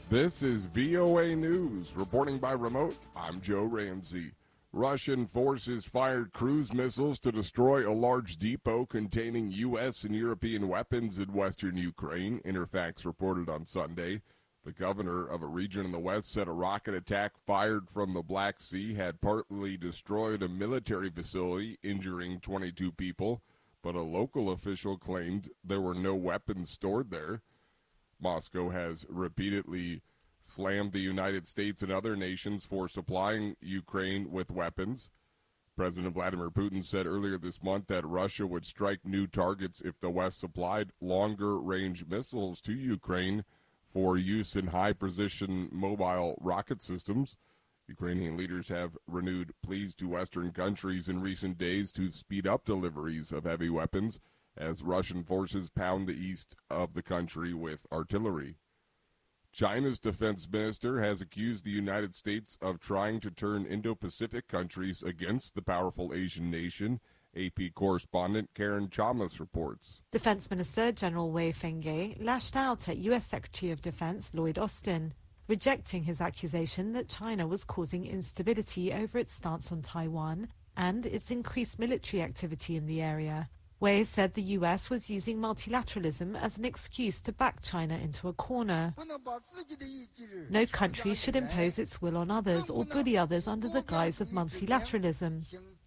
This is VOA News. Reporting by remote, I'm Joe Ramsey. Russian forces fired cruise missiles to destroy a large depot containing U.S. and European weapons in western Ukraine, Interfax reported on Sunday. The governor of a region in the west said a rocket attack fired from the Black Sea had partly destroyed a military facility, injuring 22 people, but a local official claimed there were no weapons stored there. Moscow has repeatedly slammed the United States and other nations for supplying Ukraine with weapons. President Vladimir Putin said earlier this month that Russia would strike new targets if the West supplied longer-range missiles to Ukraine for use in high-precision mobile rocket systems. Ukrainian leaders have renewed pleas to Western countries in recent days to speed up deliveries of heavy weapons as Russian forces pound the east of the country with artillery. China's defense minister has accused the United States of trying to turn Indo-Pacific countries against the powerful Asian nation, AP correspondent Karen Chalmers reports. Defense Minister General Wei Fenghe lashed out at U.S. Secretary of Defense Lloyd Austin, rejecting his accusation that China was causing instability over its stance on Taiwan and its increased military activity in the area. Wei said the U.S. was using multilateralism as an excuse to back China into a corner. No country should impose its will on others or bully others under the guise of multilateralism.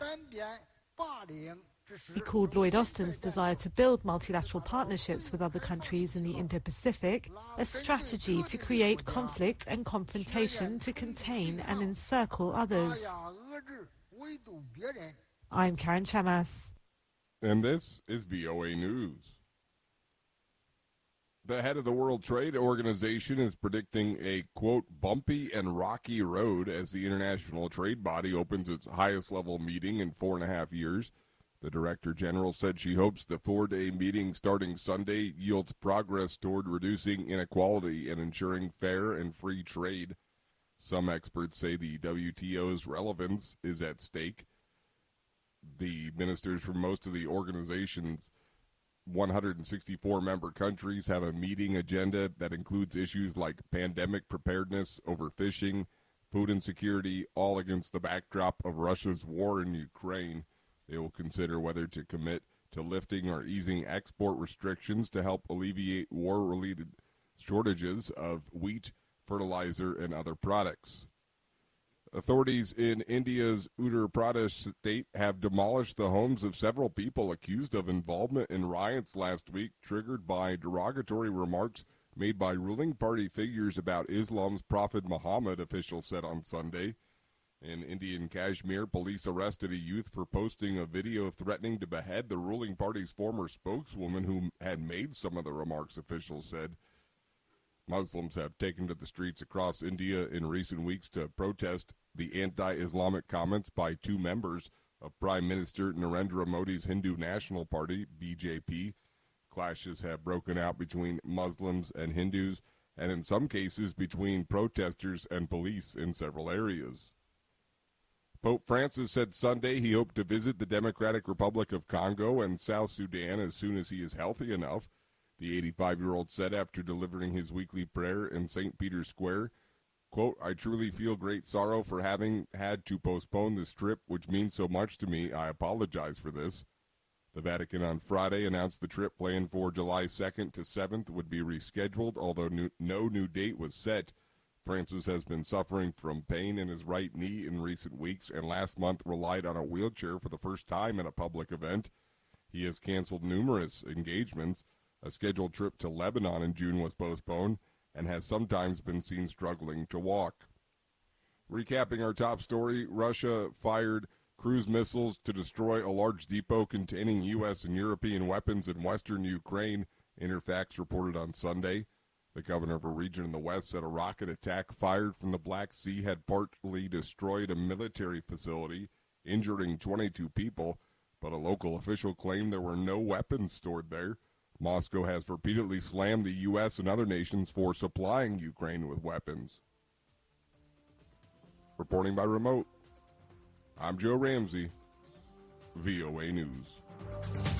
He called Lloyd Austin's desire to build multilateral partnerships with other countries in the Indo-Pacific a strategy to create conflict and confrontation to contain and encircle others. I'm Karen Chamas. And this is VOA News. The head of the World Trade Organization is predicting a, quote, bumpy and rocky road as the international trade body opens its highest level meeting in 4.5 years. The Director General said she hopes the 4-day meeting starting Sunday yields progress toward reducing inequality and ensuring fair and free trade. Some experts say the WTO's relevance is at stake. The ministers from most of the organization's 164 member countries have a meeting agenda that includes issues like pandemic preparedness, overfishing, food insecurity, all against the backdrop of Russia's war in Ukraine. They will consider whether to commit to lifting or easing export restrictions to help alleviate war-related shortages of wheat, fertilizer, and other products. Authorities in India's Uttar Pradesh state have demolished the homes of several people accused of involvement in riots last week, triggered by derogatory remarks made by ruling party figures about Islam's Prophet Muhammad, officials said on Sunday. In Indian Kashmir, police arrested a youth for posting a video threatening to behead the ruling party's former spokeswoman who had made some of the remarks, officials said. Muslims have taken to the streets across India in recent weeks to protest the anti-Islamic comments by two members of Prime Minister Narendra Modi's Hindu National Party, BJP. Clashes have broken out between Muslims and Hindus, and in some cases between protesters and police in several areas. Pope Francis said Sunday he hoped to visit the Democratic Republic of Congo and South Sudan as soon as he is healthy enough. The 85-year-old said after delivering his weekly prayer in St. Peter's Square, quote, I truly feel great sorrow for having had to postpone this trip, which means so much to me. I apologize for this. The Vatican on Friday announced the trip planned for July 2nd to 7th would be rescheduled, although no new date was set. Francis has been suffering from pain in his right knee in recent weeks and last month relied on a wheelchair for the first time in a public event. He has canceled numerous engagements. A scheduled trip to Lebanon in June was postponed and has sometimes been seen struggling to walk. Recapping our top story, Russia fired cruise missiles to destroy a large depot containing U.S. and European weapons in western Ukraine, Interfax reported on Sunday. The governor of a region in the west said a rocket attack fired from the Black Sea had partly destroyed a military facility, injuring 22 people, but a local official claimed there were no weapons stored there. Moscow has repeatedly slammed the U.S. and other nations for supplying Ukraine with weapons. Reporting by remote, I'm Joe Ramsey, VOA News.